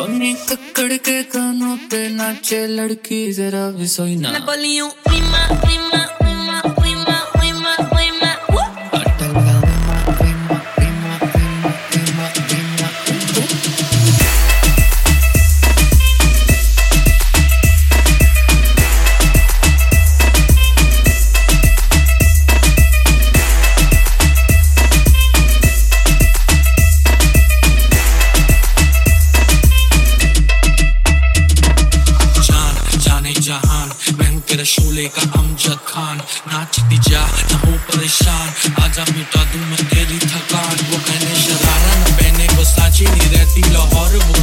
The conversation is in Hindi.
नी ककड़ के कानों पे नाचे लड़की जरा भी सोई ना मैं बोली हूँ रीमा रीमा रीमा रीमा रीमा रीमा अटल रीमा रीमा रीमा रीमा रीमा जहान मैं हूँ तेरा शोले का अमजद खान नाचती जा ना हो परेशान आजा मिटा दूं मैं तेरी थकान वो पहने शरारा ना पहने वो साची नहीं रहती लाहौर वो